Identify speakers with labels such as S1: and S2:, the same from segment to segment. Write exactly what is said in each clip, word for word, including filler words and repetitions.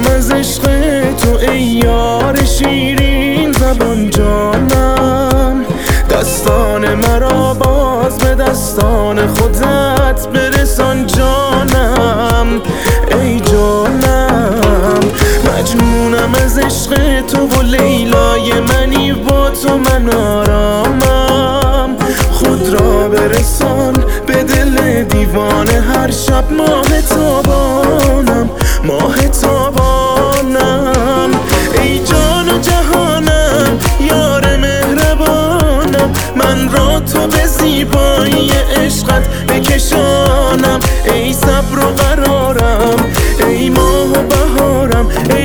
S1: مجنونم از عشق تو ای یار شیرین زبان جانم. دستان مرا باز به دستان خودت برسان جانم ای جانم. مجنونم از عشق تو و لیلای منی با تو من آرامم. خود را برسان به دل دیوانه هر شب ماه تابانم ماه تابانم. ای جان و جهانم یار مهربانم من را تو به زیبایی عشقت بکشانم. ای صبر و قرارم ای ماه و بهارم ای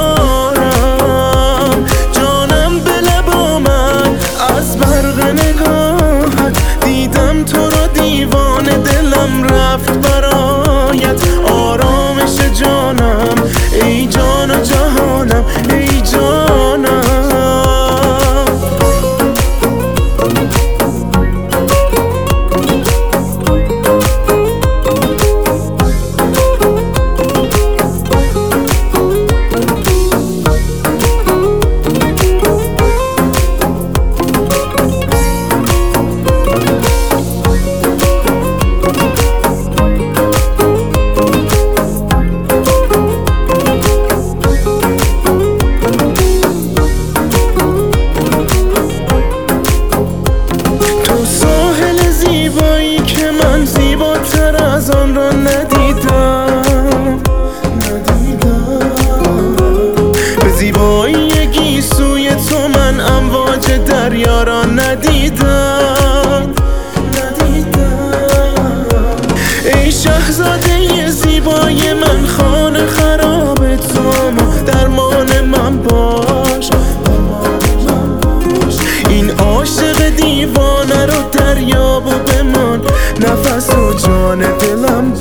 S1: یارم. جانم به لب من از برق نگاهت دیدم تو را دیوانه دلم رفت برایت آرامش جانم ای جان و جهانم ای جانم. از آن را ندیدم ندیدم به زیبایی گیسوی تو من امواج دریا را ندیدم ندیدم. ای شاهزاده زیبای من خانه خراب تو اما درمان من باش. این عاشق دیوانه رو دریاب و بمان نفس و جان دلم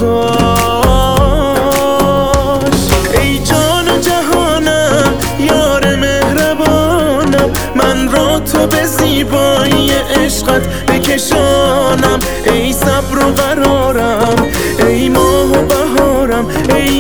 S1: باش. ای جان و جهانم یار مهربانم من را تو به زیبایی عشقت بکشانم. ای صبر و قرارم ای ماه و بهارم ای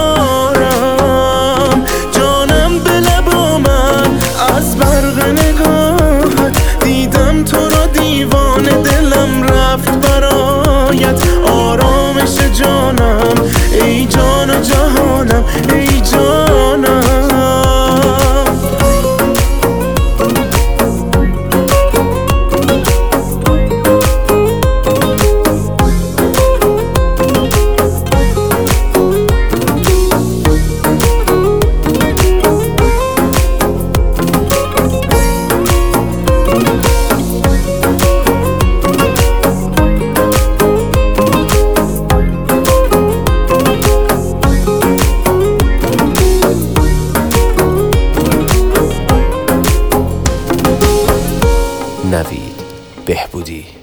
S1: یارم. جانم به لب من از برق نگاهت دیدم تو را دیوانه دلم رفت برایت آرامش جانم ای جان و جهانم ای جانم.
S2: نوید بهبودی.